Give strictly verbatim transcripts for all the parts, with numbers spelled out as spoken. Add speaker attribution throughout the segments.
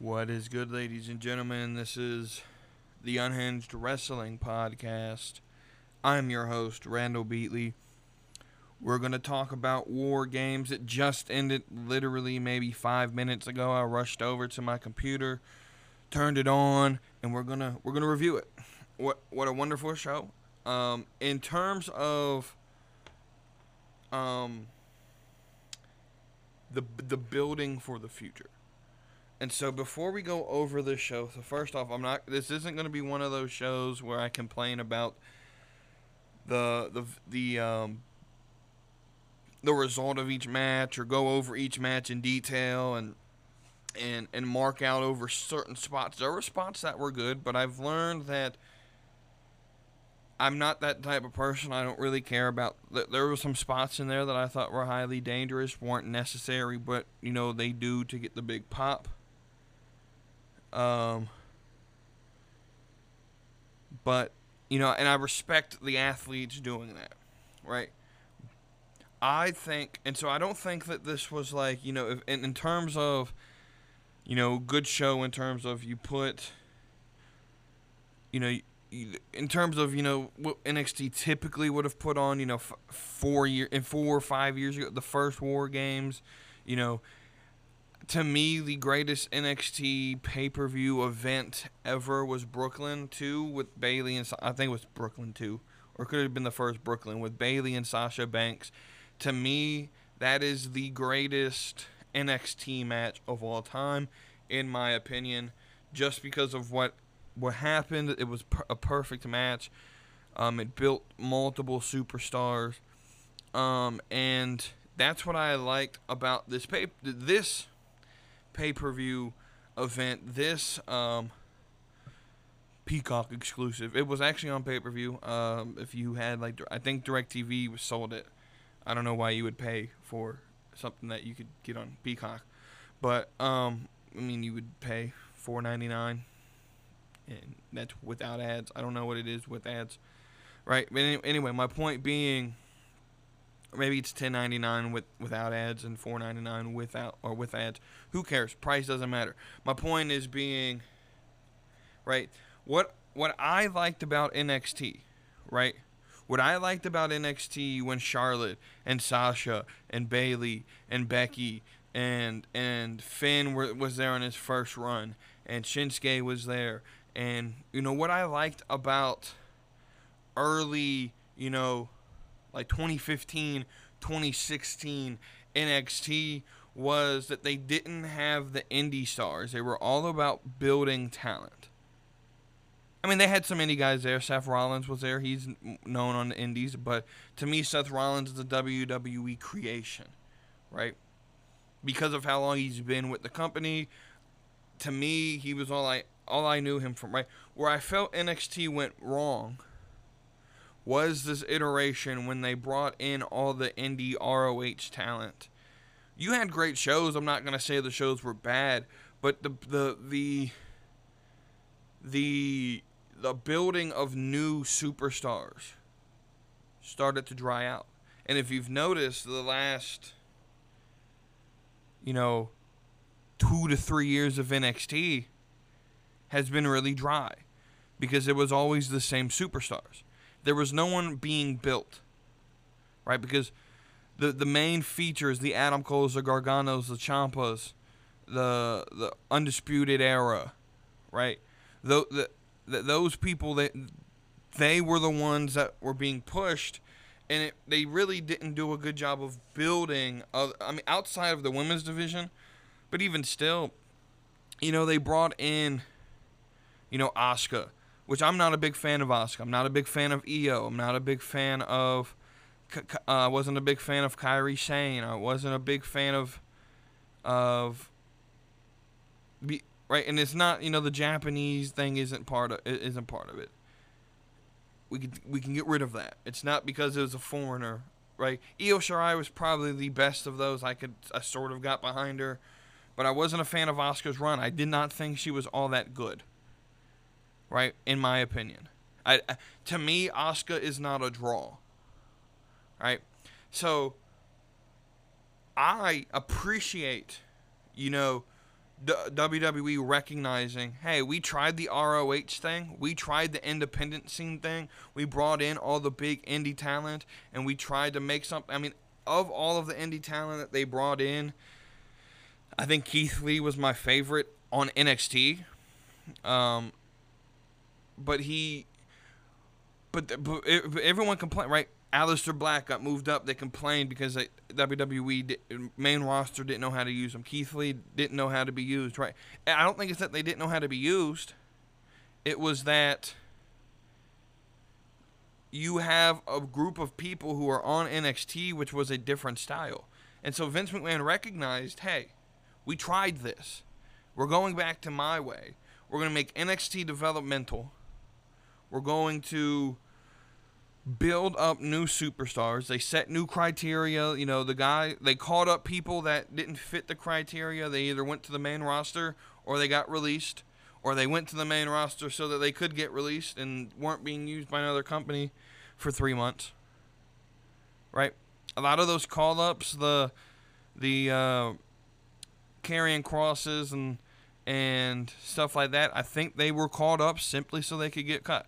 Speaker 1: What is good, ladies and gentlemen? This is the Unhinged Wrestling Podcast. I'm your host, Randall Beatley. We're going to talk about War Games. It just ended literally maybe five minutes ago. I rushed over to my computer, turned it on, and we're going to we're going to review it. What what a wonderful show. Um, in terms of um the the building for the future. And so before we go over this show, so first off, I'm not. This isn't going to be one of those shows where I complain about the the the um the result of each match or go over each match in detail and and and mark out over certain spots. There were spots that were good, but I've learned that I'm not that type of person. I don't really care about. There were some spots in there that I thought were highly dangerous, weren't necessary, but you know they do to get the big pop. Um, but, you know, and I respect the athletes doing that, right? I think, and so I don't think that this was like, you know, if, in, in terms of, you know, good show in terms of you put, you know, you, in terms of, you know, what N X T typically would have put on, you know, f- four year, in four or five years ago, the first War Games, you know, to me, the greatest N X T pay-per-view event ever was Brooklyn two with Bayley and I think it was Brooklyn two, or could have been the first Brooklyn with Bayley and Sasha Banks. To me, that is the greatest N X T match of all time, in my opinion, just because of what what happened. It was per- a perfect match. Um, it built multiple superstars, um, and that's what I liked about this pay this. pay-per-view event, this um, Peacock exclusive. It was actually on pay-per-view. Um, if you had, like, I think DirecTV sold it. I don't know why you would pay for something that you could get on Peacock. But, um, I mean, you would pay four ninety-nine, and that's without ads. I don't know what it is with ads. Right? But anyway, my point being, maybe it's ten ninety-nine with without ads and four ninety-nine without or with ads. Who cares? Price doesn't matter. My point is being, right, what what I liked about N X T, right? What I liked about N X T when Charlotte and Sasha and Bayley and Becky and and Finn were, was there on his first run, and Shinsuke was there, and you know what I liked about early, you know, like twenty fifteen, twenty sixteen N X T was that they didn't have the indie stars. They were all about building talent. I mean, they had some indie guys there. Seth Rollins was there. He's known on the indies. But to me, Seth Rollins is a W W E creation, right? Because of how long he's been with the company, to me, he was all I, all I knew him from, right? Where I felt N X T went wrong was this iteration when they brought in all the indie R O H talent. You had great shows. I'm not going to say the shows were bad, but the the the the the building of new superstars started to dry out. And if you've noticed, the last, you know, two to three years of N X T has been really dry because it was always the same superstars. There was no one being built, right? Because the the main features, the Adam Coles, the Garganos, the Ciampas, the the Undisputed Era, right? The, the, the, those people, that they were the ones that were being pushed, and it, they really didn't do a good job of building, uh, I mean, outside of the women's division, but even still, you know, they brought in, you know, Asuka, which I'm not a big fan of Asuka. I'm not a big fan of Io. I'm not a big fan of, I uh, wasn't a big fan of Kairi Sane. I wasn't a big fan of, of, be, right, and it's not, you know, the Japanese thing isn't part of, isn't part of it. We can, we can get rid of that. It's not because it was a foreigner, right? Io Shirai was probably the best of those. I could, I sort of got behind her, but I wasn't a fan of Asuka's run. I did not think she was all that good, right, in my opinion. I, to me, Asuka is not a draw, right? So, I appreciate, you know, D- W W E recognizing, hey, we tried the R O H thing, we tried the independent scene thing, we brought in all the big indie talent, and we tried to make something. I mean, of all of the indie talent that they brought in, I think Keith Lee was my favorite on N X T. Um, but he, but, but everyone complained, right? Aleister Black got moved up. They complained because they, W W E did, main roster didn't know how to use him. Keith Lee didn't know how to be used, right? And I don't think it's that they didn't know how to be used. It was that you have a group of people who are on N X T, which was a different style. And so Vince McMahon recognized, hey, we tried this. We're going back to my way. We're going to make N X T developmental. We're going to build up new superstars. They set new criteria. You know, the guy, they called up people that didn't fit the criteria. They either went to the main roster or they got released, or they went to the main roster so that they could get released and weren't being used by another company for three months. Right? A lot of those call-ups, the the uh, carrying crosses and and stuff like that, I think they were called up simply so they could get cut.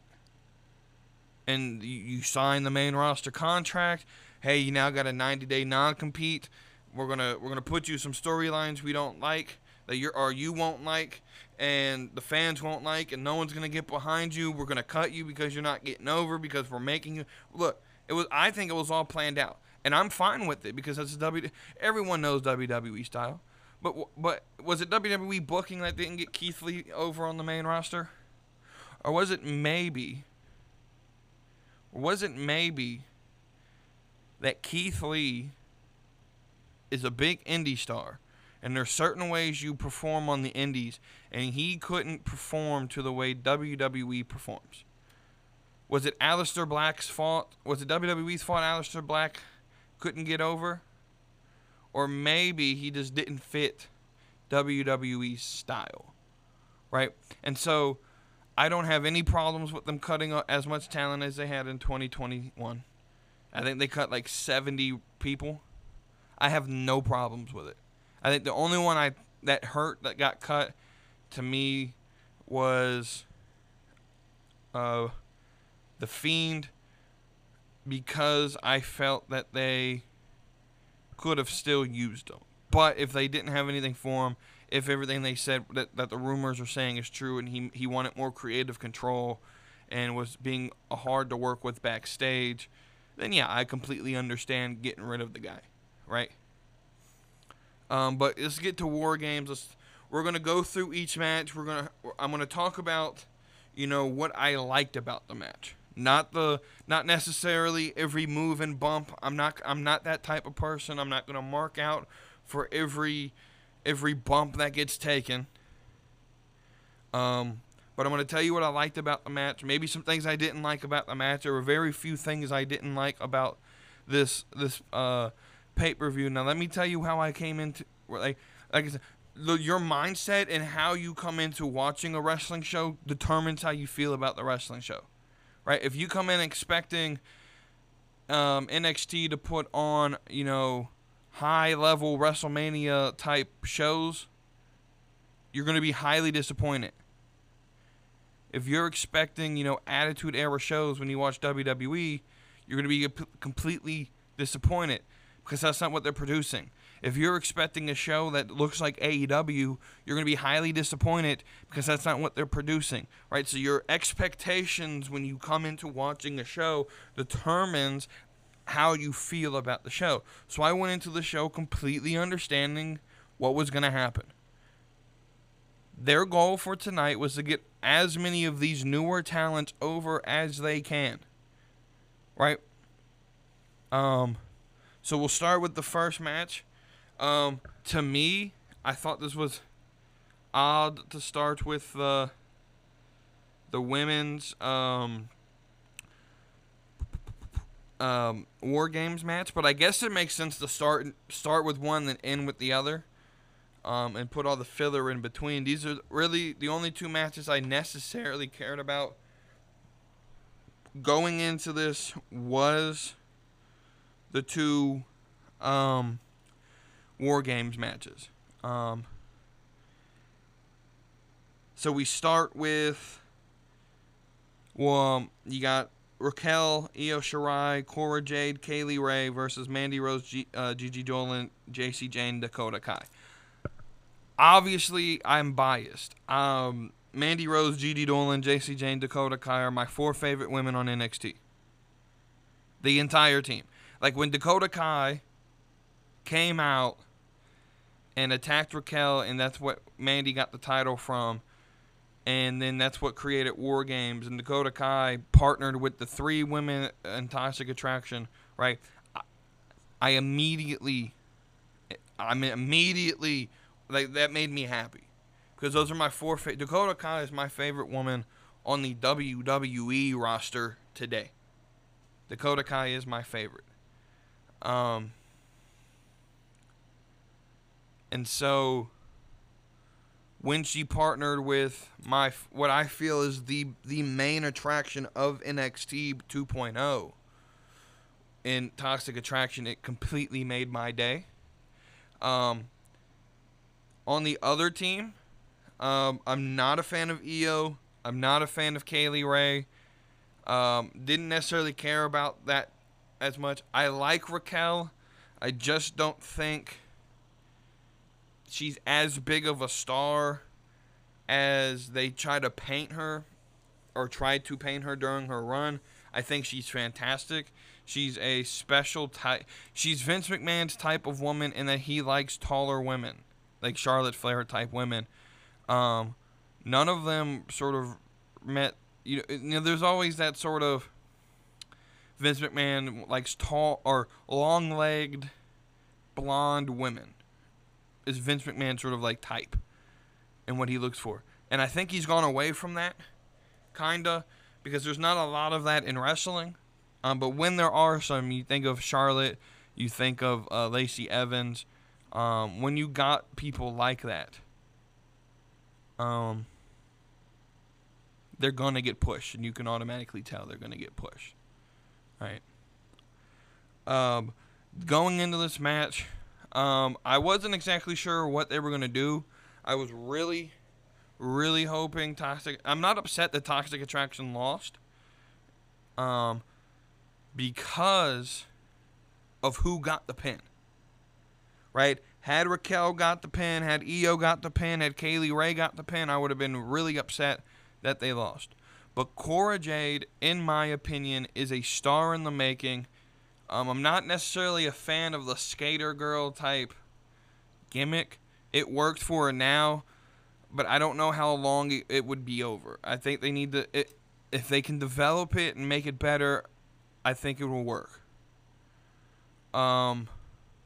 Speaker 1: And you, you sign the main roster contract. Hey, you now got a ninety-day non-compete. We're gonna we're gonna put you some storylines we don't like, that you or you won't like, and the fans won't like, and no one's gonna get behind you. We're gonna cut you because you're not getting over, because we're making you look. It was I think it was all planned out, and I'm fine with it because it's W. Everyone knows W W E style, but but was it W W E booking that didn't get Keith Lee over on the main roster, or was it maybe? Or was it maybe that Keith Lee is a big indie star, and there's certain ways you perform on the indies, and he couldn't perform to the way W W E performs? Was it Aleister Black's fault? Was it W W E's fault Aleister Black couldn't get over? Or maybe he just didn't fit W W E's style, right? And so I don't have any problems with them cutting as much talent as they had in twenty twenty-one. I think they cut like seventy people. I have no problems with it. I think the only one I that hurt that got cut to me was uh, The Fiend, because I felt that they could have still used him. But if they didn't have anything for him, if everything they said that, that the rumors are saying is true, and he he wanted more creative control and was being hard to work with backstage, then yeah, I completely understand getting rid of the guy, right? Um, but let's get to War Games. Let's, we're gonna go through each match. We're gonna I'm gonna talk about, you know, what I liked about the match. Not the not necessarily every move and bump. I'm not I'm not that type of person. I'm not gonna mark out for every every bump that gets taken. Um, but I'm going to tell you what I liked about the match. Maybe some things I didn't like about the match. There were very few things I didn't like about this this uh, pay-per-view. Now, let me tell you how I came into... Like, like I said, the, your mindset and how you come into watching a wrestling show determines how you feel about the wrestling show. Right? If you come in expecting um, N X T to put on, you know, high-level WrestleMania-type shows, you're going to be highly disappointed. If you're expecting, you know, Attitude-era shows when you watch W W E, you're going to be completely disappointed because that's not what they're producing. If you're expecting a show that looks like A E W, you're going to be highly disappointed because that's not what they're producing, right? So your expectations when you come into watching a show determines how you feel about the show. So I went into the show completely understanding what was going to happen. Their goal for tonight was to get as many of these newer talents over as they can. Right? Um, so we'll start with the first match. Um, to me, I thought this was odd to start with the the women's um Um, War Games match, but I guess it makes sense to start start with one and end with the other, um, and put all the filler in between. These are really the only two matches I necessarily cared about going into this. Was the two um, War Games matches. Um, So we start with, well, you got Raquel, Io Shirai, Cora Jade, Kaylee Ray versus Mandy Rose, G, uh, Gigi Dolan, J C Jane, Dakota Kai. Obviously, I'm biased. Um, Mandy Rose, Gigi Dolan, J C Jane, Dakota Kai are my four favorite women on N X T. The entire team. Like, when Dakota Kai came out and attacked Raquel, and that's what Mandy got the title from, and then that's what created War Games, and Dakota Kai partnered with the three women in Toxic Attraction, right? I, I immediately, I mean, immediately, like, that made me happy. Because those are my four fa- Dakota Kai is my favorite woman on the W W E roster today. Dakota Kai is my favorite. Um, and so when she partnered with my what I feel is the the main attraction of N X T two point oh in Toxic Attraction, it completely made my day. Um, on the other team, um, I'm not a fan of Io. I'm not a fan of Kaylee Ray. Um, didn't necessarily care about that as much. I like Raquel. I just don't think she's as big of a star as they try to paint her, or tried to paint her during her run. I think she's fantastic. She's a special type. She's Vince McMahon's type of woman in that he likes taller women, like Charlotte Flair type women. Um, none of them sort of met. You know, you know, there's always that sort of Vince McMahon likes tall or long-legged, blonde women. Is Vince McMahon sort of like type and what he looks for. And I think he's gone away from that, kinda, because there's not a lot of that in wrestling. Um, but when there are some, you think of Charlotte, you think of uh, Lacey Evans. Um, when you got people like that, um, they're gonna get pushed, and you can automatically tell they're gonna get pushed. Right. Um, going into this match, um, I wasn't exactly sure what they were gonna do. I was really, really hoping Toxic. I'm not upset that Toxic Attraction lost. Um, because of who got the pin. Right? Had Raquel got the pin, had Io got the pin, had Kaylee Ray got the pin, I would have been really upset that they lost. But Cora Jade, in my opinion, is a star in the making. Um, I'm not necessarily a fan of the skater girl type gimmick. It worked for her now, but I don't know how long it, it would be over. I think they need to, it, if they can develop it and make it better, I think it will work. Um,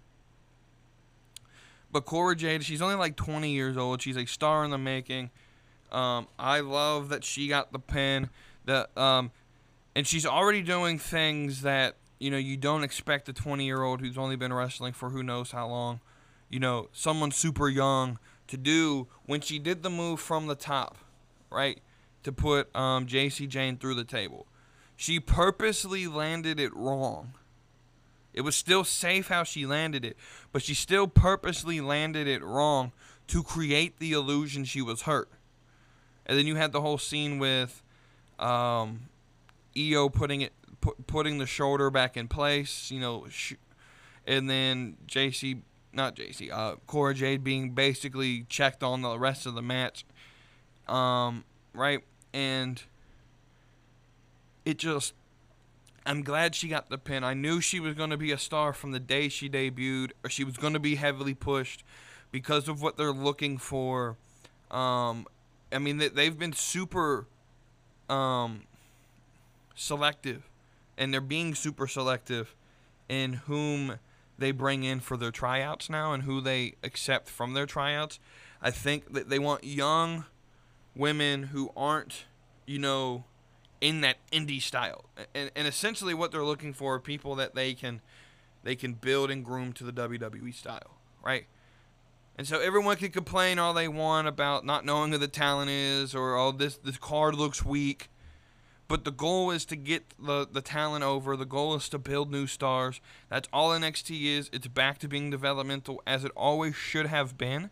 Speaker 1: but Cora Jade, she's only like twenty years old. She's a star in the making. Um, I love that she got the pin. That um, and she's already doing things that, you know, you don't expect a twenty-year-old who's only been wrestling for who knows how long, you know, someone super young to do when she did the move from the top, right, to put um, J C Jane through the table. She purposely landed it wrong. It was still safe how she landed it, but she still purposely landed it wrong to create the illusion she was hurt. And then you had the whole scene with um, Io putting it, pu- putting the shoulder back in place, you know, sh- and then J C, not J C, uh, Cora Jade being basically checked on the rest of the match, um, right? And it just, I'm glad she got the pin. I knew she was going to be a star from the day she debuted, or she was going to be heavily pushed because of what they're looking for. Um, I mean, they, they've been super um, selective, and they're being super selective in whom they bring in for their tryouts now and who they accept from their tryouts. I think that they want young women who aren't, you know, in that indie style. And, and essentially what they're looking for are people that they can they can build and groom to the W W E style, right? And so everyone can complain all they want about not knowing who the talent is, or, oh, this, this card looks weak. But the goal is to get the, the talent over. The goal is to build new stars. That's all N X T is. It's back to being developmental, as it always should have been.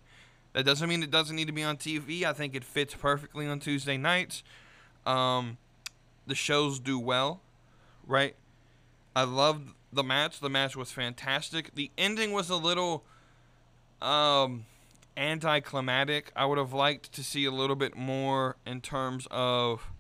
Speaker 1: That doesn't mean it doesn't need to be on T V. I think it fits perfectly on Tuesday nights. Um, the shows do well, right? I loved the match. The match was fantastic. The ending was a little um, anticlimactic. I would have liked to see a little bit more in terms of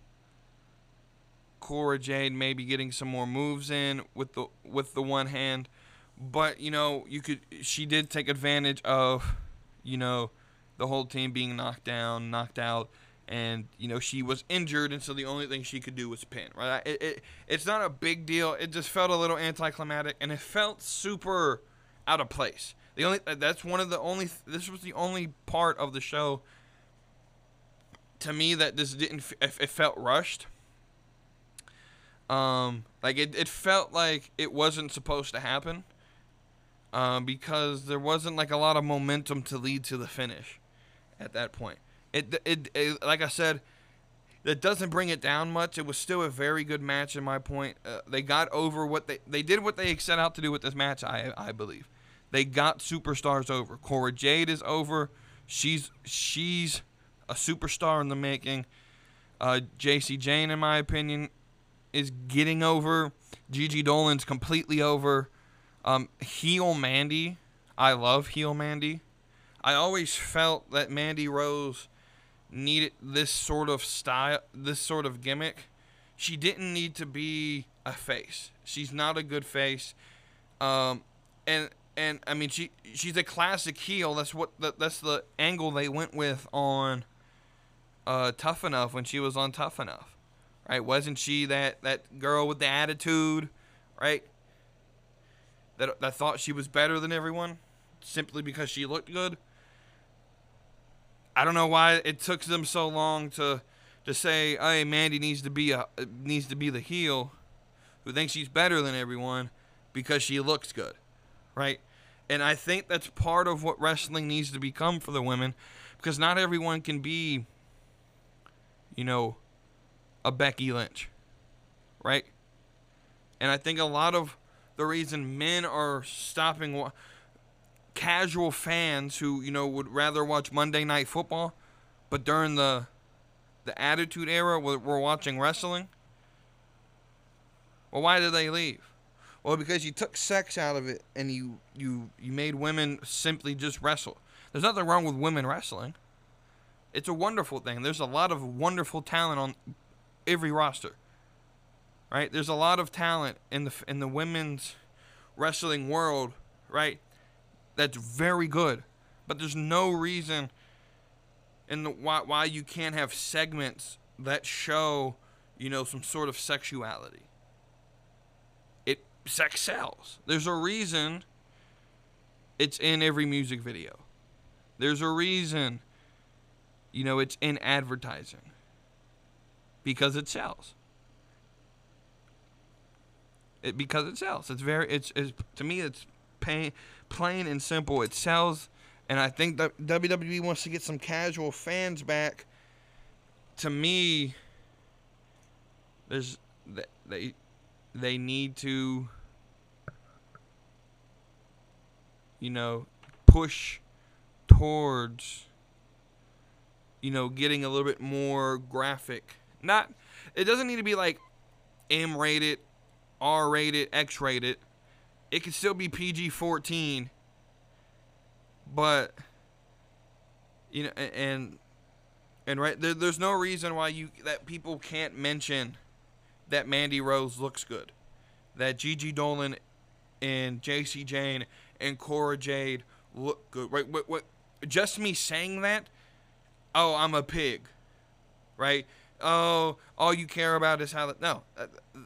Speaker 1: Cora Jade maybe getting some more moves in with the with the one hand. But, you know, you could she did take advantage of, you know, the whole team being knocked down, knocked out, and, you know, she was injured, and so the only thing she could do was pin, right? It, it, it's not a big deal. It just felt a little anticlimactic, and it felt super out of place. The only that's one of the only this was the only part of the show to me that just didn't it, it felt rushed. Um, like it, it felt like it wasn't supposed to happen. Um, because there wasn't like a lot of momentum to lead to the finish at that point. It, it, it like I said, that doesn't bring it down much. It was still a very good match in my point. Uh, they got over what they they did what they set out to do with this match. I I believe they got superstars over. Cora Jade is over. She's she's a superstar in the making. Uh, J C Jane, in my opinion, is getting over. Gigi Dolan's completely over. Um, heel Mandy, I love heel Mandy. I always felt that Mandy Rose needed this sort of style, this sort of gimmick. She didn't need to be a face. She's not a good face. Um, and and I mean she she's a classic heel. That's what the, that's the angle they went with on uh, Tough Enough when she was on Tough Enough, right? Wasn't she that that girl with the attitude, right? That, that thought she was better than everyone simply because she looked good. I don't know why it took them so long to to say, "Hey, Mandy needs to be a needs to be the heel who thinks she's better than everyone because she looks good," right? And I think that's part of what wrestling needs to become for the women, because not everyone can be, you know, a Becky Lynch, right? And I think a lot of the reason men are stopping wa- casual fans who, you know, would rather watch Monday Night Football, but during the the Attitude Era we're, we're watching wrestling. Well, why did they leave? Well, because you took sex out of it and you you you made women simply just wrestle. There's nothing wrong with women wrestling. It's a wonderful thing. There's a lot of wonderful talent on every roster. Right? There's a lot of talent in the in the women's wrestling world, right? That's very good. But there's no reason in the why why you can't have segments that show, you know, some sort of sexuality. It sex sells. There's a reason it's in every music video. There's a reason, you know, it's in advertising. Because it sells. It, because it sells. It's very. It's, it's to me. It's pay, plain and simple. It sells, and I think that W W E wants to get some casual fans back. To me, there's they they need to, you know, push towards, you know, getting a little bit more graphic. Not. It doesn't need to be like M-rated. R-rated, X-rated. It could still be P G fourteen, but you know, and and right there, there's no reason why you that people can't mention that Mandy Rose looks good, that Gigi Dolan and J C Jane and Cora Jade look good. Right? What? What? Just me saying that? Oh, I'm a pig, right? Oh, all you care about is how that. No. Uh,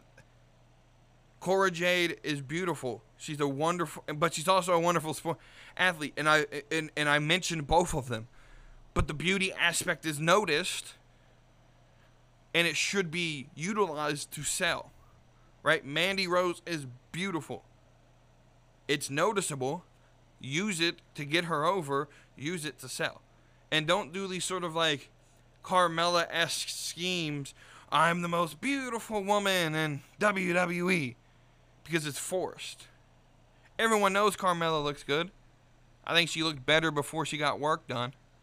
Speaker 1: Cora Jade is beautiful. She's a wonderful, but she's also a wonderful sport athlete. And I and, and I mentioned both of them, but the beauty aspect is noticed, and it should be utilized to sell, right? Mandy Rose is beautiful. It's noticeable. Use it to get her over. Use it to sell, and don't do these sort of like Carmella-esque schemes. I'm the most beautiful woman in W W E. Because it's forced. Everyone knows Carmella looks good. I think she looked better before she got work done.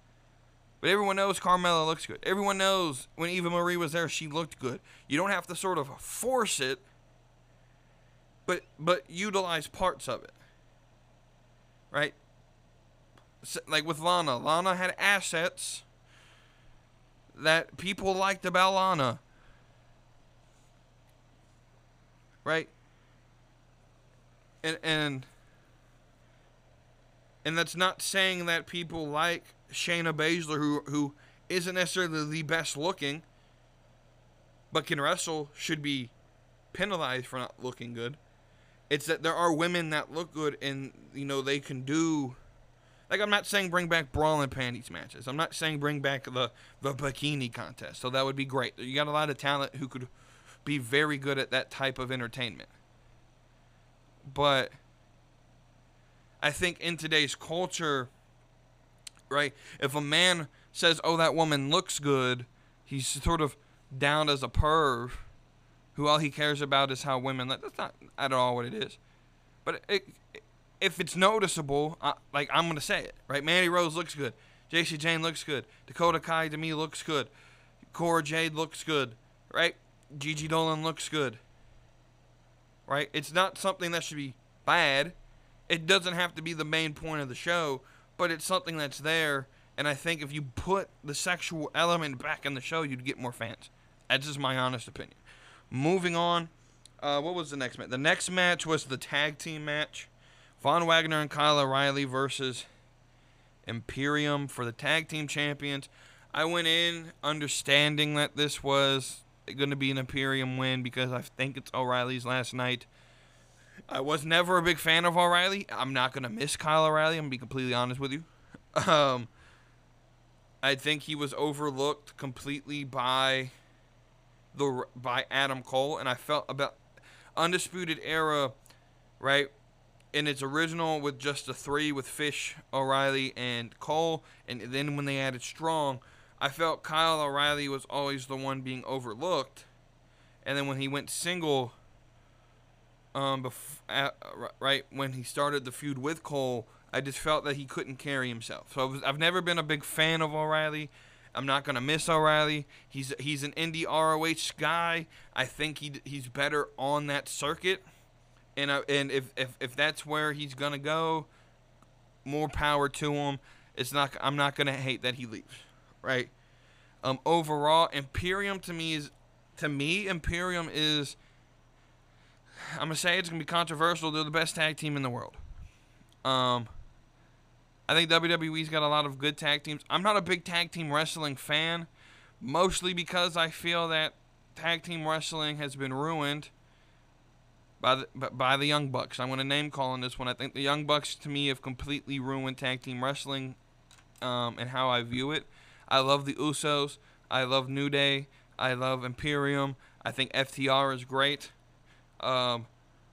Speaker 1: But everyone knows Carmella looks good. Everyone knows when Eva Marie was there, she looked good. You don't have to sort of force it, but but utilize parts of it. Right? So, like with Lana. Lana had assets that people liked about Lana. Right? And and and that's not saying that people like Shayna Baszler, who who isn't necessarily the best looking, but can wrestle, should be penalized for not looking good. It's that there are women that look good and, you know, they can do. Like, I'm not saying bring back brawl and panties matches. I'm not saying bring back the, the bikini contest. So that would be great. You got a lot of talent who could be very good at that type of entertainment. But I think in today's culture, right, if a man says, oh, that woman looks good, he's sort of down as a perv who all he cares about is how women look. That's not at all what it is. But it, it, if it's noticeable, I, like, I'm going to say it, right? Mandy Rose looks good. J C Jane looks good. Dakota Kai to me looks good. Cora Jade looks good, right? Gigi Dolan looks good, right? It's not something that should be bad. It doesn't have to be the main point of the show, but it's something that's there. And I think if you put the sexual element back in the show, you'd get more fans. That's just my honest opinion. Moving on, uh, what was the next match? The next match was the tag team match. Von Wagner and Kyle O'Reilly versus Imperium for the tag team champions. I went in understanding that this was going to be an Imperium win because I think it's O'Reilly's last night. I was never a big fan of O'Reilly. I'm not going to miss Kyle O'Reilly. I'm going to be completely honest with you. Um, I think he was overlooked completely by the by Adam Cole, and I felt about Undisputed Era, right, in its original with just the three with Fish, O'Reilly, and Cole, and then when they added Strong, I felt Kyle O'Reilly was always the one being overlooked, and then when he went single, um, bef- at, right when he started the feud with Cole, I just felt that he couldn't carry himself. So I was, I've never been a big fan of O'Reilly. I'm not gonna miss O'Reilly. He's he's an indie R O H guy. I think he he's better on that circuit, and I, and if, if if that's where he's gonna go, more power to him. It's not. I'm not gonna hate that he leaves, right? Um, overall, Imperium to me is to me Imperium is. I'm gonna say it's gonna be controversial. They're the best tag team in the world. Um. I think W W E's got a lot of good tag teams. I'm not a big tag team wrestling fan, mostly because I feel that tag team wrestling has been ruined by the, by the Young Bucks. I'm going to name call on this one. I think the Young Bucks, to me, have completely ruined tag team wrestling um, and how I view it. I love the Usos. I love New Day. I love Imperium. I think F T R is great. Um,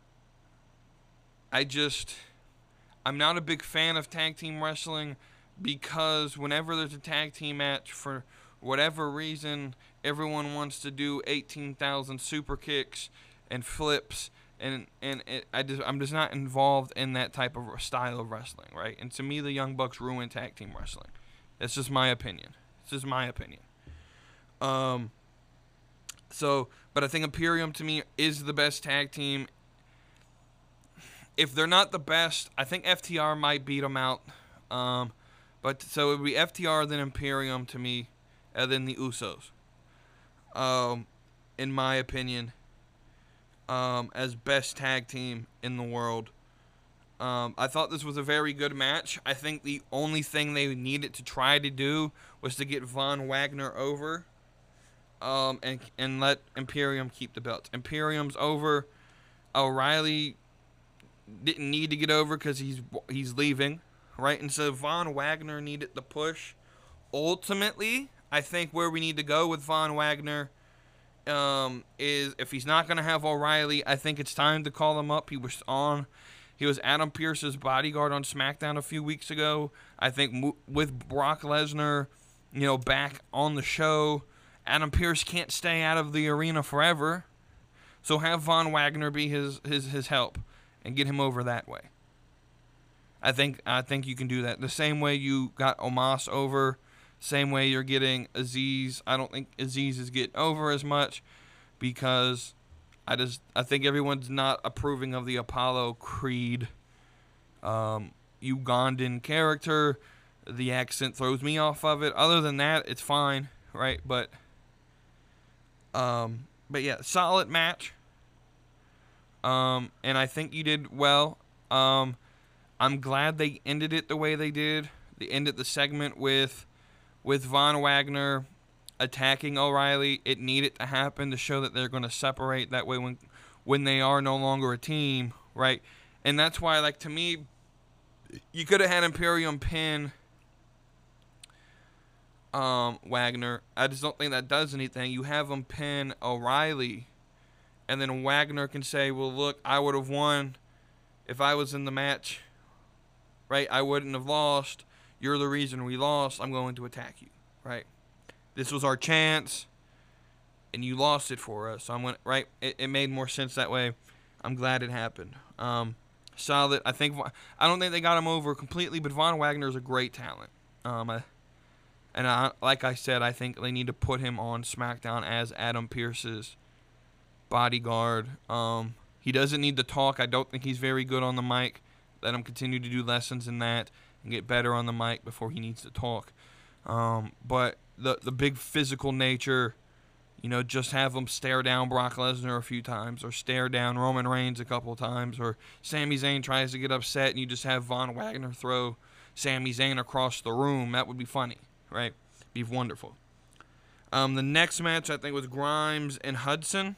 Speaker 1: I just... I'm not a big fan of tag team wrestling because whenever there's a tag team match, for whatever reason, everyone wants to do eighteen thousand super kicks and flips, and and it, I just I'm just not involved in that type of style of wrestling, right? And to me, the Young Bucks ruin tag team wrestling. That's just my opinion. It's just my opinion. Um. So, but I think Imperium to me is the best tag team. If they're not the best, I think F T R might beat them out. Um, but so it would be F T R, then Imperium to me, and then the Usos. Um, in my opinion, um, as best tag team in the world. Um, I thought this was a very good match. I think the only thing they needed to try to do was to get Von Wagner over, um, and and let Imperium keep the belts. Imperium's over. O'Reilly didn't need to get over because he's he's leaving, right? And so Von Wagner needed the push. Ultimately, I think where we need to go with Von Wagner um, is if he's not going to have O'Reilly, I think it's time to call him up. He was on, he was Adam Pearce's bodyguard on SmackDown a few weeks ago. I think mo- with Brock Lesnar, you know, back on the show, Adam Pearce can't stay out of the arena forever. So have Von Wagner be his his his help and get him over that way. I think I think you can do that. The same way you got Omos over Same way you're getting Aziz. I don't think Aziz is getting over as much because I just I think everyone's not approving of the Apollo Creed um, Ugandan character. The accent throws me off of it. Other than that, it's fine, right? But um, but yeah, solid match. Um, and I think you did well. Um, I'm glad they ended it the way they did. They ended the segment with with Von Wagner attacking O'Reilly. It needed to happen to show that they're going to separate. That way, when when they are no longer a team, right? And that's why, like, to me, you could have had Imperium pin um, Wagner. I just don't think that does anything. You have him pin O'Reilly, and then Wagner can say, well, look, I would have won if I was in the match, right? I wouldn't have lost. You're the reason we lost. I'm going to attack you, right? This was our chance, and you lost it for us. So I'm gonna, right? It, it made more sense that way. I'm glad it happened. Um, solid. I think I don't think they got him over completely, but Von Wagner is a great talent. Um, I, and I, like I said, I think they need to put him on SmackDown as Adam Pearce's bodyguard. Um, he doesn't need to talk. I don't think he's very good on the mic. Let him continue to do lessons in that and get better on the mic before he needs to talk. Um, but the the big physical nature, you know, just have him stare down Brock Lesnar a few times, or stare down Roman Reigns a couple times, or Sami Zayn tries to get upset and you just have Von Wagner throw Sami Zayn across the room. That would be funny, right? Be wonderful. Um, the next match, I think, was Grimes and Hudson.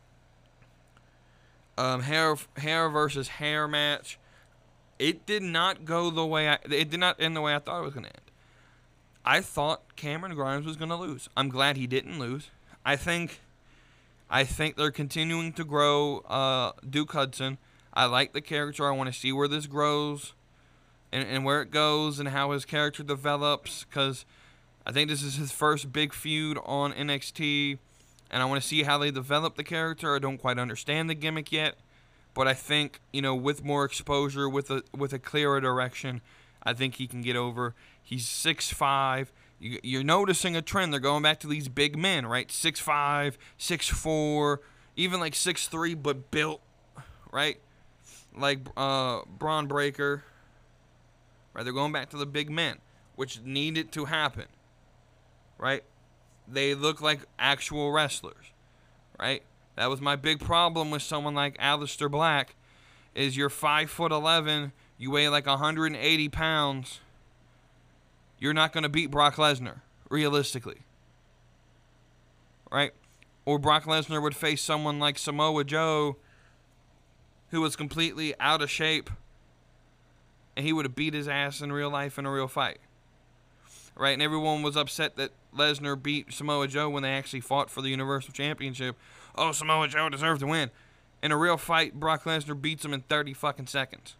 Speaker 1: Um, hair hair versus hair match. It did not go the way I. It did not end the way I thought it was going to end. I thought Cameron Grimes was going to lose. I'm glad he didn't lose. I think, I think they're continuing to grow uh, Duke Hudson. I like the character. I want to see where this grows, and and where it goes, and how his character develops. Because I think this is his first big feud on N X T, and I want to see how they develop the character. I don't quite understand the gimmick yet. But I think, you know, with more exposure, with a with a clearer direction, I think he can get over. He's six five. You, you're noticing a trend. They're going back to these big men, right? six five, six four, even like six three, but built, right? Like uh, Braun Breaker. Right? They're going back to the big men, which needed to happen, right? They look like actual wrestlers, right? That was my big problem with someone like Aleister Black, is you're five foot eleven, you weigh like one hundred eighty pounds. You're not going to beat Brock Lesnar, realistically. Right? Or Brock Lesnar would face someone like Samoa Joe, who was completely out of shape, and he would have beat his ass in real life in a real fight. Right? And everyone was upset that Lesnar beat Samoa Joe when they actually fought for the Universal Championship. Oh, Samoa Joe deserved to win. In a real fight, Brock Lesnar beats him in thirty fucking seconds.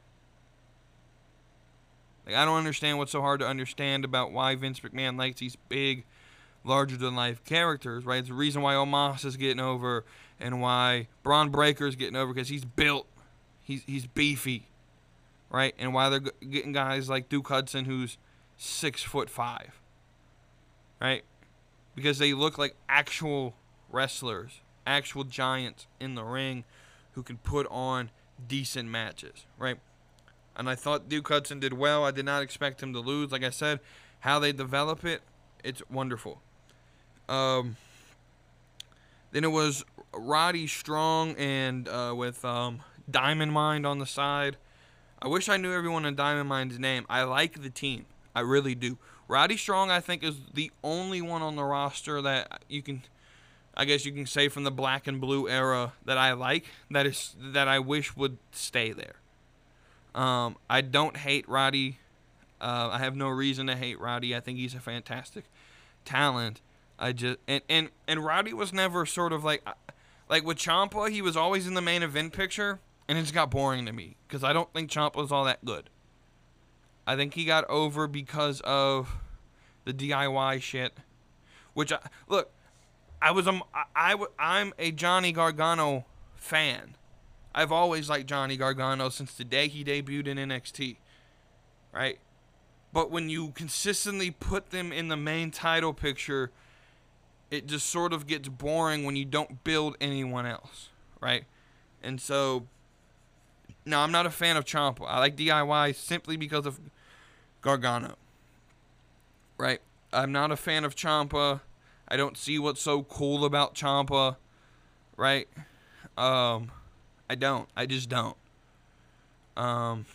Speaker 1: Like, I don't understand what's so hard to understand about why Vince McMahon likes these big, larger-than-life characters, right? It's the reason why Omos is getting over and why Braun Breaker is getting over, because he's built. He's he's beefy, right? And why they're getting guys like Duke Hudson, who's six foot five, right? Because they look like actual wrestlers, actual giants in the ring who can put on decent matches, right? And I thought Duke Hudson did well. I did not expect him to lose. Like I said, how they develop it, it's wonderful. Um, then it was Roddy Strong and uh, with um, Diamond Mine on the side. I wish I knew everyone in Diamond Mine's name. I like the team. I really do. Roddy Strong, I think, is the only one on the roster that you can, I guess you can say, from the black and blue era that I like, that is that I wish would stay there. Um, I don't hate Roddy. Uh, I have no reason to hate Roddy. I think he's a fantastic talent. I just and and, and Roddy was never sort of like like with Ciampa. He was always in the main event picture, and it just got boring to me because I don't think Ciampa was all that good. I think he got over because of the D I Y shit. Which I look, I was a I, I I'm a Johnny Gargano fan. I've always liked Johnny Gargano since the day he debuted in N X T, right? But when you consistently put them in the main title picture, it just sort of gets boring when you don't build anyone else, right? And so, no, I'm not a fan of Ciampa. I like D I Y simply because of Gargano, right? I'm not a fan of Ciampa. I don't see what's so cool about Ciampa, right? Um, I don't. I just don't. Um,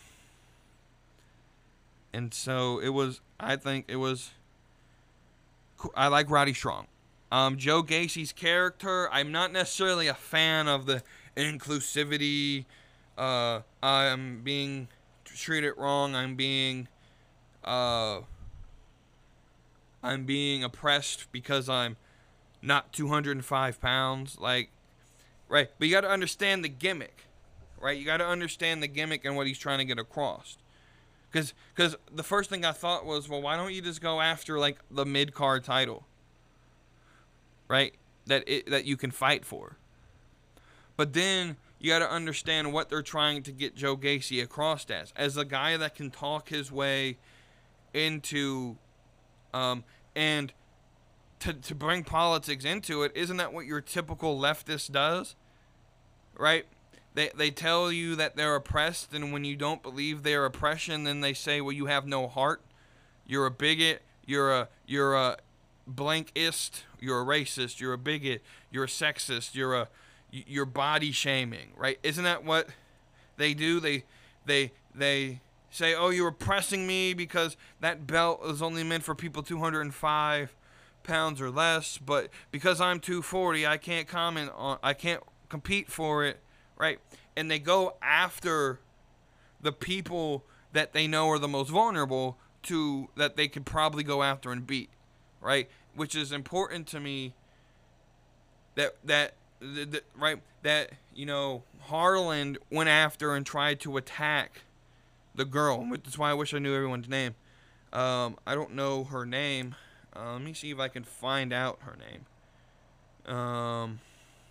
Speaker 1: and so it was, I think it was, I like Roddy Strong. Um, Joe Gacy's character, I'm not necessarily a fan of the inclusivity. Uh, I'm being treated wrong. I'm being, uh, I'm being oppressed because I'm not two hundred five pounds. Like, right. But you got to understand the gimmick, right? You got to understand the gimmick and what he's trying to get across. Because because the first thing I thought was, well, why don't you just go after, like, the mid-card title, right? That it, that you can fight for. But then you got to understand what they're trying to get Joe Gacy across as. As a guy that can talk his way into, um, and to, to bring politics into it, isn't that what your typical leftist does? Right? They, they tell you that they're oppressed, and when you don't believe their oppression, then they say, well, you have no heart. You're a bigot. You're a, you're a blankist. You're a racist. You're a bigot. You're a sexist. You're a, you're body shaming, right? Isn't that what they do? They, they, they say, oh, you're oppressing me because that belt is only meant for people two hundred five pounds or less, but because I'm two forty, I can't comment on, I can't compete for it, right? And they go after the people that they know are the most vulnerable to, that they could probably go after and beat, right? Which is important to me, that, that, the, the, right, that, you know, Harland went after and tried to attack the girl, which is why I wish I knew everyone's name. Um, I don't know her name. Uh, let me see if I can find out her name. Um,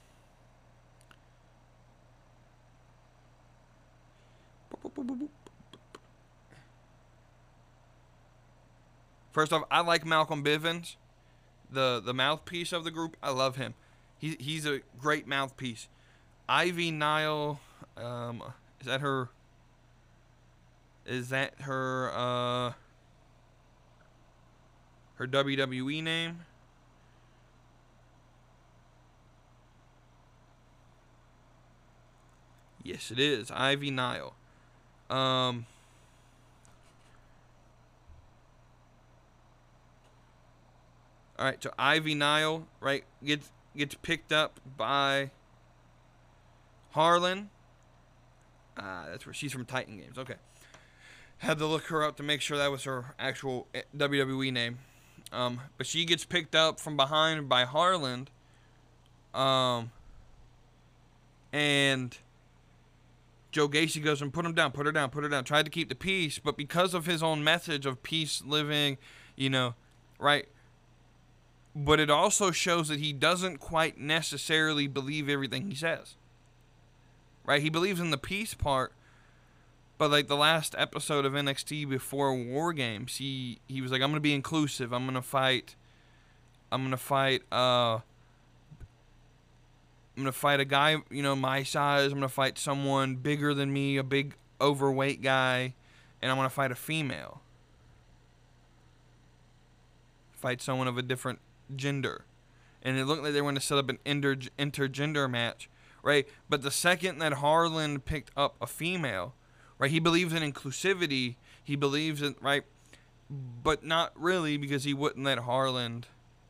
Speaker 1: first off, I like Malcolm Bivens, the the mouthpiece of the group. I love him. He he's a great mouthpiece. Ivy Nile, um, is that her? Is that her? Uh, her W W E name? Yes, it is. Ivy Nile. Um, all right, so Ivy Nile, right, gets gets picked up by Harlan. Ah, that's where she's from. Titan Games. Okay, had to look her up to make sure that was her actual W W E name. Um, but she gets picked up from behind by Harlan. Um, and Joe Gacy goes and put him down, put her down, put her down. Tried to keep the peace, but because of his own message of peace living, you know, right? But it also shows that he doesn't quite necessarily believe everything he says. Right? He believes in the peace part, but like the last episode of N X T before War Games, he, he was like, I'm going to be inclusive. I'm going to fight, I'm going to fight, uh, I'm going to fight a guy, you know, my size. I'm going to fight someone bigger than me, a big overweight guy, and I'm going to fight a female. Fight someone of a different gender. And it looked like they were going to set up an inter- intergender match, right? But the second that Harlan picked up a female, right, he believes in inclusivity. He believes in, right, but not really, because he wouldn't let Harlan,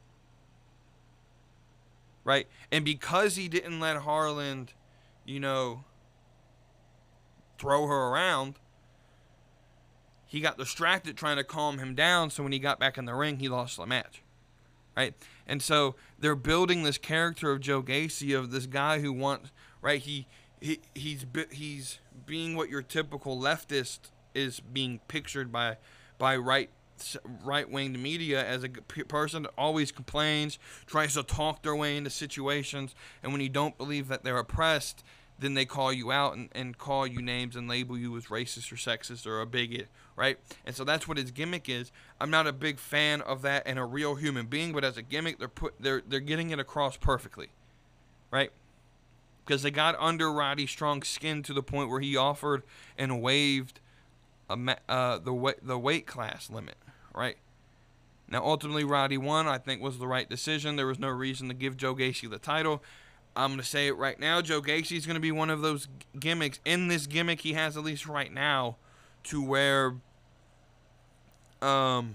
Speaker 1: right? And because he didn't let Harlan, you know, throw her around, he got distracted trying to calm him down, so when he got back in the ring, he lost the match, right? And so they're building this character of Joe Gacy, of this guy who wants, right, he, he he's he's being what your typical leftist is being pictured by by right right-winged media, as a person that always complains, tries to talk their way into situations, and when you don't believe that they're oppressed, then they call you out and, and call you names and label you as racist or sexist or a bigot, right? And so that's what his gimmick is. I'm not a big fan of that in a real human being, but as a gimmick, they're put they're they're getting it across perfectly, right? Because they got under Roddy Strong's skin to the point where he offered and waived a, uh, the weight the weight class limit, right? Now, ultimately, Roddy won. I think was the right decision. There was no reason to give Joe Gacy the title. I'm going to say it right now. Joe Gacy is going to be one of those gimmicks. In this gimmick he has, at least right now, to where um,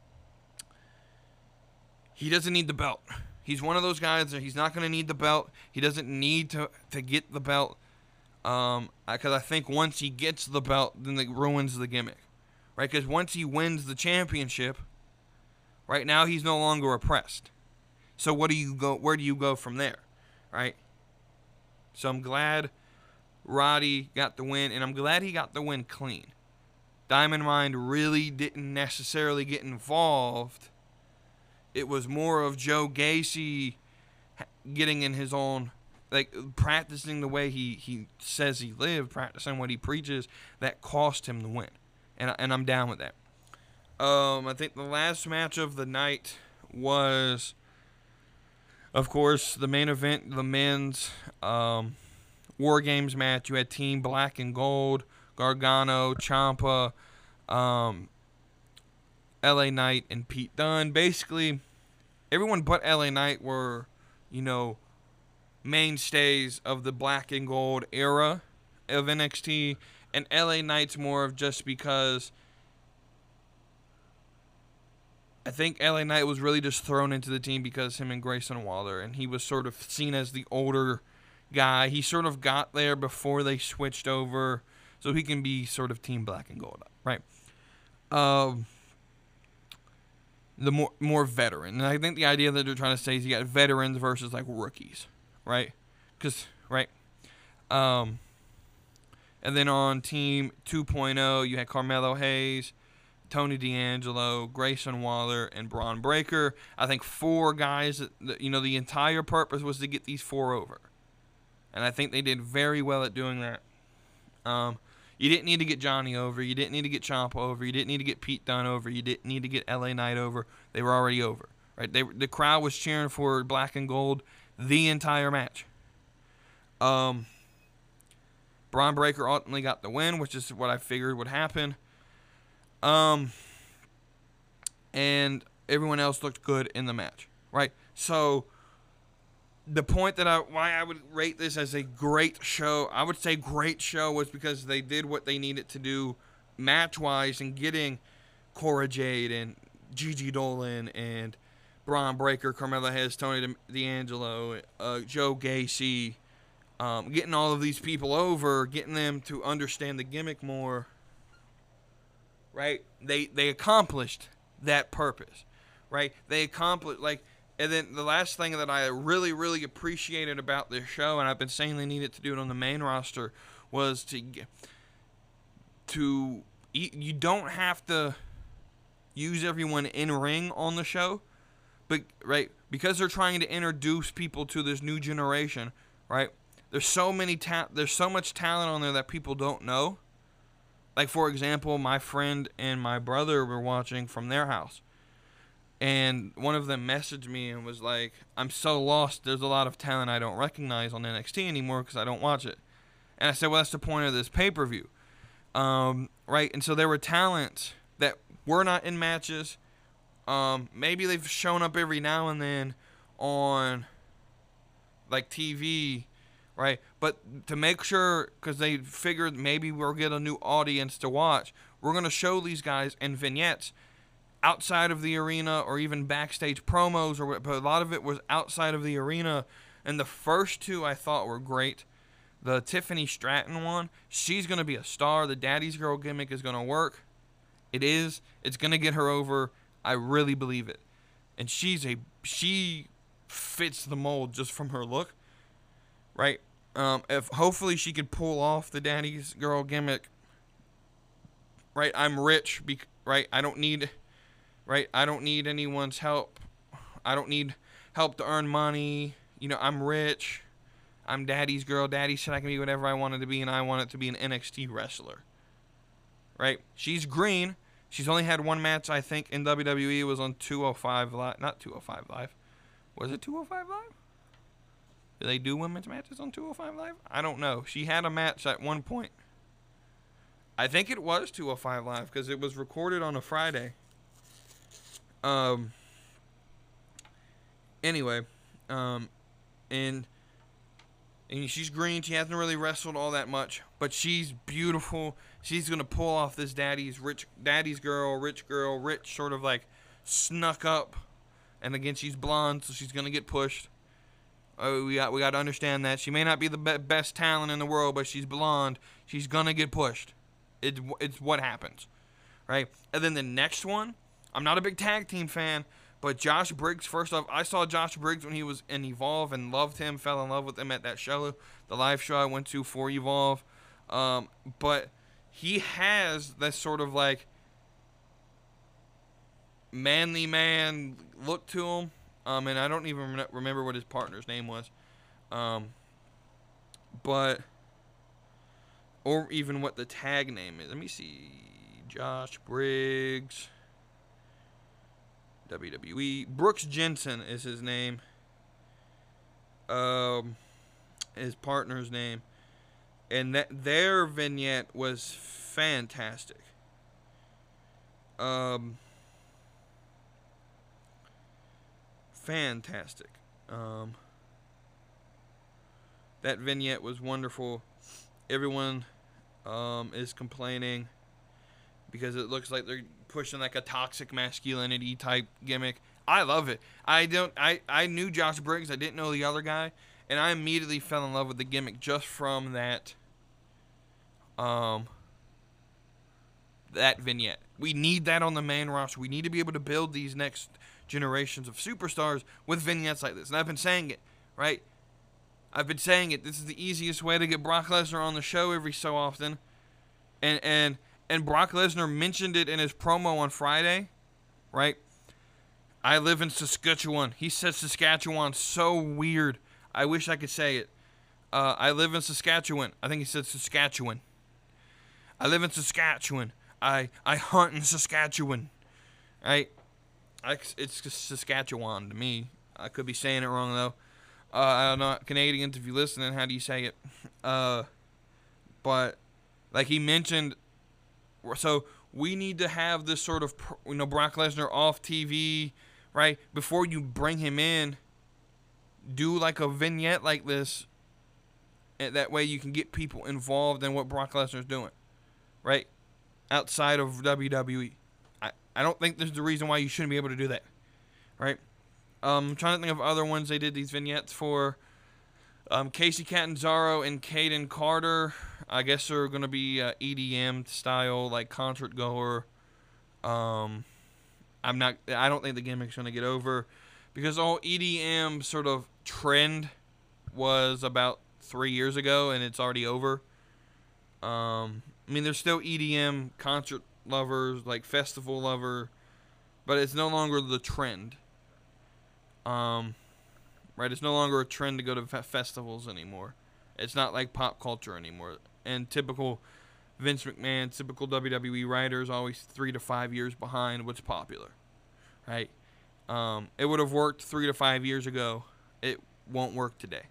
Speaker 1: he doesn't need the belt. He's one of those guys that he's not going to need the belt. He doesn't need to, to get the belt. Um, because I think once he gets the belt, then it ruins the gimmick. Right? Because once he wins the championship, right now he's no longer oppressed. So what do you go? Where do you go from there? Right? So I'm glad Roddy got the win, and I'm glad he got the win clean. Diamond Mine really didn't necessarily get involved. It was more of Joe Gacy getting in his own, like, practicing the way he, he says he lived, practicing what he preaches, that cost him the win. And, and I'm down with that. Um, I think the last match of the night was, of course, the main event, the men's um, War Games match. You had Team Black and Gold, Gargano, Ciampa, um, L A Knight, and Pete Dunne. Basically, everyone but L A Knight were, you know, mainstays of the Black and Gold era of N X T. And L A Knight's more of just because I think L A Knight was really just thrown into the team because him and Grayson Waller, and he was sort of seen as the older guy. He sort of got there before they switched over, so he can be sort of Team Black and Gold, right? Um, the more more veteran, and I think the idea that they're trying to say is you got veterans versus like rookies, right? Because right, um, and then on Team two point oh, you had Carmelo Hayes, Tony D'Angelo, Grayson Waller, and Braun Breaker. I think four guys that, that, you know, the entire purpose was to get these four over. And I think they did very well at doing that. Um, you didn't need to get Johnny over. You didn't need to get Ciampa over. You didn't need to get Pete Dunne over. You didn't need to get L A Knight over. They were already over. Right? They, the crowd was cheering for Black and Gold the entire match. Um, Braun Breaker ultimately got the win, which is what I figured would happen. Um, and everyone else looked good in the match, right? So the point that I, why I would rate this as a great show, I would say great show, was because they did what they needed to do match-wise in getting Cora Jade and Gigi Dolan and Braun Breaker, Carmelo Hayes, Tony D'Angelo, uh, Joe Gacy, um, getting all of these people over, getting them to understand the gimmick more. Right? They they accomplished that purpose, right? They accomplished, like, and then the last thing that I really, really appreciated about this show, and I've been saying they needed to do it on the main roster, was to, to, you don't have to use everyone in ring on the show, but, right, because they're trying to introduce people to this new generation, right? There's so many, ta- there's so much talent on there that people don't know. Like, for example, my friend and my brother were watching from their house. And one of them messaged me and was like, I'm so lost. There's a lot of talent I don't recognize on N X T anymore because I don't watch it. And I said, well, that's the point of this pay-per-view. Um, right? And so there were talents that were not in matches. Um, maybe they've shown up every now and then on, like, T V, right? But to make sure, because they figured maybe we'll get a new audience to watch, we're going to show these guys in vignettes outside of the arena or even backstage promos, or but a lot of it was outside of the arena. And the first two I thought were great. The Tiffany Stratton one, she's going to be a star. The Daddy's Girl gimmick is going to work. It is. It's going to get her over. I really believe it. And she's a, she fits the mold just from her look, right? Um, if hopefully she could pull off the Daddy's Girl gimmick, right? I'm rich, bec- right? I don't need, right? I don't need anyone's help. I don't need help to earn money. You know, I'm rich. I'm daddy's girl. Daddy said I can be whatever I wanted to be, and I wanted to be an N X T wrestler. Right? She's green. She's only had one match, I think, in W W E. It was on two oh five Live. Not two oh five Live. Was it two oh five Live? Do they do women's matches on two oh five Live? I don't know. She had a match at one point. I think it was two oh five Live because it was recorded on a Friday. Um. Anyway, um, and and she's green. She hasn't really wrestled all that much, but she's beautiful. She's gonna pull off this daddy's rich, daddy's girl, rich girl, rich sort of like snuck up. And again, she's blonde, so she's gonna get pushed. Oh, we got we got to understand that she may not be the be- best talent in the world, but she's blonde. She's gonna get pushed. It's it's what happens, right? And then the next one, I'm not a big tag team fan, but Josh Briggs. First off, I saw Josh Briggs when he was in Evolve and loved him. Fell in love with him at that show, the live show I went to for Evolve. Um, but he has this sort of like manly man look to him. Um, and I don't even remember what his partner's name was. Um, but, or even what the tag name is. Let me see. Josh Briggs. W W E. Brooks Jensen is his name. Um, his partner's name. And that their vignette was fantastic. Um... Fantastic. Um, that vignette was wonderful. Everyone um, is complaining because it looks like they're pushing like a toxic masculinity type gimmick. I love it. I don't. I, I knew Josh Briggs. I didn't know the other guy, and I immediately fell in love with the gimmick just from that. Um, that vignette. We need that on the main roster. We need to be able to build these next generations of superstars with vignettes like this. And I've been saying it, right? I've been saying it. This is the easiest way to get Brock Lesnar on the show every so often. And and and Brock Lesnar mentioned it in his promo on Friday, right? I live in Saskatchewan. He said Saskatchewan so weird. I wish I could say it. Uh, I live in Saskatchewan. I think he said Saskatchewan. I live in Saskatchewan. I I hunt in Saskatchewan. Right? It's Saskatchewan to me. I could be saying it wrong, though. Uh, I don't know. Canadians, if you're listening, how do you say it? Uh, but, like he mentioned, so we need to have this sort of, you know, Brock Lesnar off T V, right? Before you bring him in, do like a vignette like this. And that way you can get people involved in what Brock Lesnar's doing, right? Outside of W W E. I don't think there's the reason why you shouldn't be able to do that, right? Um, I'm trying to think of other ones they did these vignettes for. Um, Casey Catanzaro and Caden Carter. I guess they're going to be uh, E D M style, like concert goer. Um, I'm not. I don't think the gimmick's going to get over because all E D M sort of trend was about three years ago, and it's already over. Um, I mean, there's still E D M concert lovers, like festival lover, but it's no longer the trend. Um, right? It's no longer a trend to go to fe- festivals anymore. It's not like pop culture anymore. And typical Vince McMahon, typical W W E writers, always three to five years behind what's popular, right? Um, it would have worked three to five years ago. It won't work today.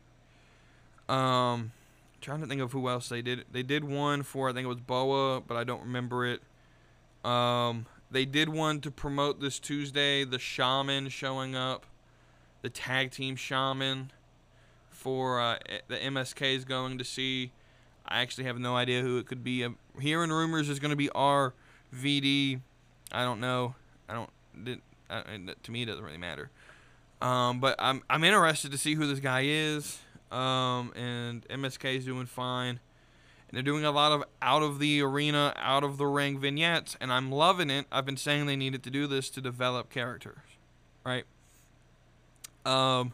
Speaker 1: Um, trying to think of who else they did. They did one for, I think it was B O A, but I don't remember it. Um, they did one to promote this Tuesday, the Shaman showing up, the tag team Shaman for uh, the M S K is going to see. I actually have no idea who it could be. I'm hearing rumors is going to be R V D. I don't know. I don't. It, I, to me, it doesn't really matter. Um, but I'm I'm interested to see who this guy is. Um, and M S K is doing fine. And they're doing a lot of out of the arena, out of the ring vignettes, and I'm loving it. I've been saying they needed to do this to develop characters, right? Um,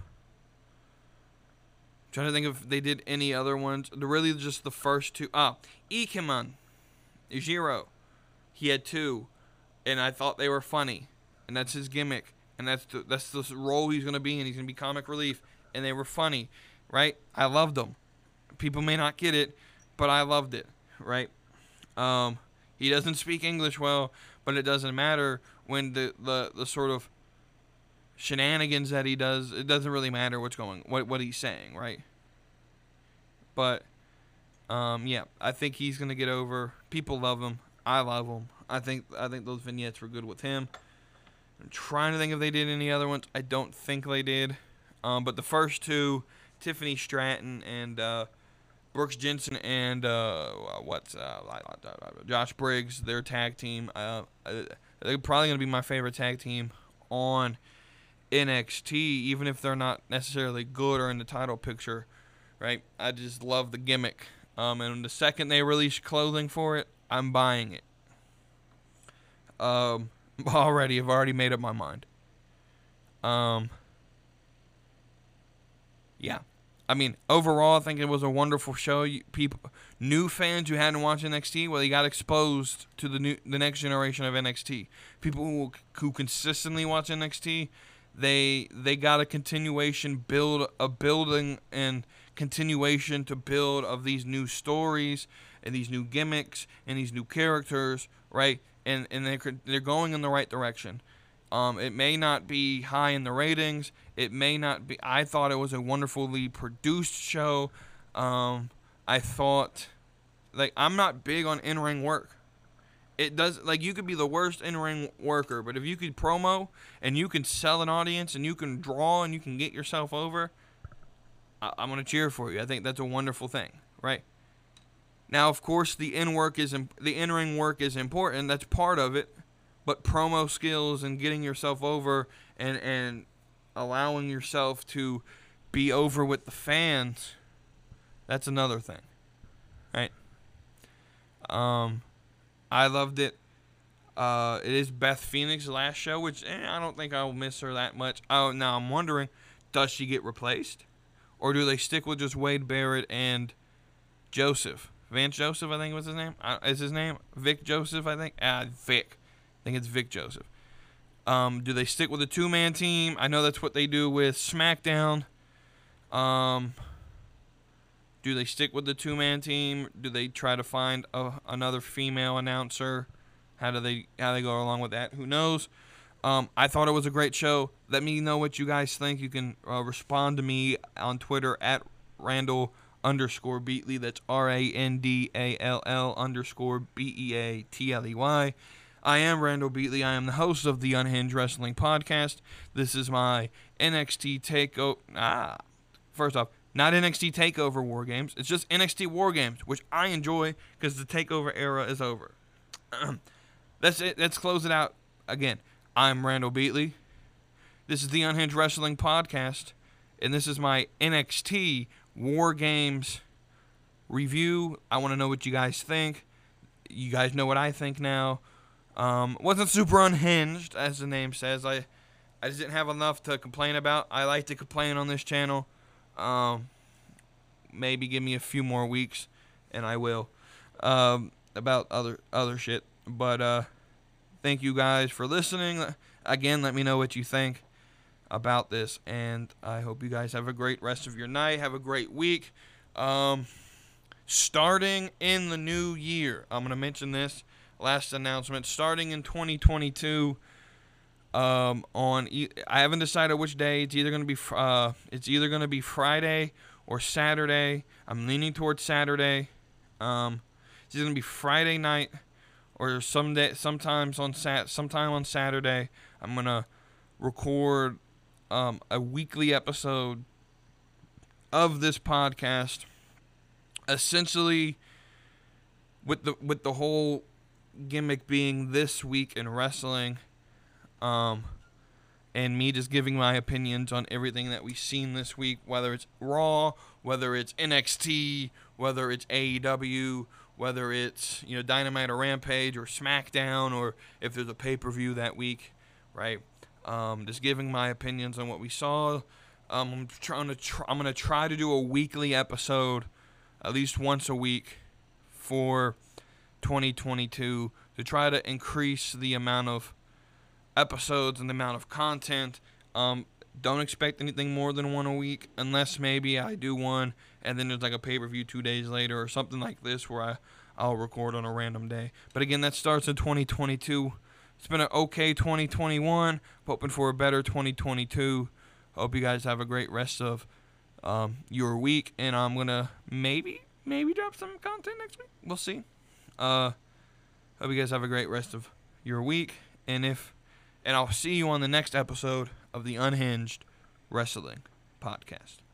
Speaker 1: trying to think if they did any other ones. They're really just the first two. Ah, Ikemen, Ijiro, he had two, and I thought they were funny, and that's his gimmick, and that's the, that's the role he's gonna be in. He's gonna be comic relief, and they were funny. right? I loved him. People may not get it, but I loved it, right? Um, he doesn't speak English well, but it doesn't matter when the, the, the sort of shenanigans that he does, it doesn't really matter what's going, what what he's saying, right? But, um, yeah, I think he's gonna get over. People love him. I love him. I think I think those vignettes were good with him. I'm trying to think if they did any other ones. I don't think they did. Um, but the first two, Tiffany Stratton and uh, Brooks Jensen and uh, what's uh, Josh Briggs, their tag team. Uh, they're probably gonna be my favorite tag team on N X T, even if they're not necessarily good or in the title picture, right? I just love the gimmick. Um, and the second they release clothing for it, I'm buying it. Um, already, I've already made up my mind. Um, yeah. I mean, overall, I think it was a wonderful show. You, people, new fans who hadn't watched N X T, well, they got exposed to the new, the next generation of N X T. People who who consistently watch N X T, they they got a continuation, build a building and continuation to build of these new stories and these new gimmicks and these new characters, right? And and they're they're going in the right direction. Um, it may not be high in the ratings. It may not be. I thought it was a wonderfully produced show. Um, I thought, like, I'm not big on in-ring work. It does, like, you could be the worst in-ring worker, but if you could promo and you can sell an audience and you can draw and you can get yourself over, I, I'm gonna cheer for you. I think that's a wonderful thing, right? Now, of course, the in work is imp- the in-ring work is important. That's part of it. But promo skills and getting yourself over and, and allowing yourself to be over with the fans, that's another thing, right? Um, I loved it. Uh, it is Beth Phoenix's last show, which eh, I don't think I'll miss her that much. Oh, now I'm wondering, does she get replaced? Or do they stick with just Wade Barrett and Joseph? Vance Joseph, I think was his name. Uh, is his name Vic Joseph, I think? Ah, Vic. I think it's Vic Joseph. Um, do they stick with a two-man team? I know that's what they do with SmackDown. Um, do they stick with the two-man team? Do they try to find a, another female announcer? How do they how they go along with that? Who knows? Um, I thought it was a great show. Let me know what you guys think. You can uh, respond to me on Twitter at Randall underscore Beatley. That's R A N D A L L underscore B E A T L E Y. I am Randall Beatley. I am the host of the Unhinged Wrestling Podcast. This is my N X T Takeover. Ah, first off, not N X T Takeover War Games. It's just N X T War Games, which I enjoy because the Takeover era is over. That's it. Let's close it out again. I'm Randall Beatley. This is the Unhinged Wrestling Podcast, and this is my N X T War Games review. I want to know what you guys think. You guys know what I think now. Um, wasn't super unhinged, as the name says. I, I just didn't have enough to complain about. I like to complain on this channel. Um, maybe give me a few more weeks, and I will. Um, about other other shit. But uh, thank you guys for listening. Again, let me know what you think about this, and I hope you guys have a great rest of your night. Have a great week. Um, starting in the new year, I'm gonna mention this. Last announcement, starting in twenty twenty-two, um, on e- I haven't decided which day. It's either gonna be uh, it's either gonna be Friday or Saturday. I'm leaning towards Saturday. Um, it's either gonna be Friday night or some day, sometimes on sat, sometime on Saturday. I'm gonna record um, a weekly episode of this podcast, essentially with the with the whole gimmick being this week in wrestling, um, and me just giving my opinions on everything that we've seen this week, whether it's Raw, whether it's N X T, whether it's A E W, whether it's, you know, Dynamite or Rampage or SmackDown, or if there's a pay-per-view that week, right? Um, just giving my opinions on what we saw. Um, I'm trying to try, I'm gonna try to do a weekly episode, at least once a week, for twenty twenty-two, to try to increase the amount of episodes and the amount of content. Um, Don't expect anything more than one a week, unless maybe I do one and then there's like a pay-per-view two days later or something like this where I, I'll record on a random day. But again, that starts in twenty twenty-two. It's been an okay twenty twenty-one. Hoping for a better twenty twenty-two. Hope you guys have a great rest of um, your week, and I'm gonna maybe maybe drop some content next week. We'll see. Uh, hope you guys have a great rest of your week, and if and I'll see you on the next episode of the Unhinged Wrestling Podcast.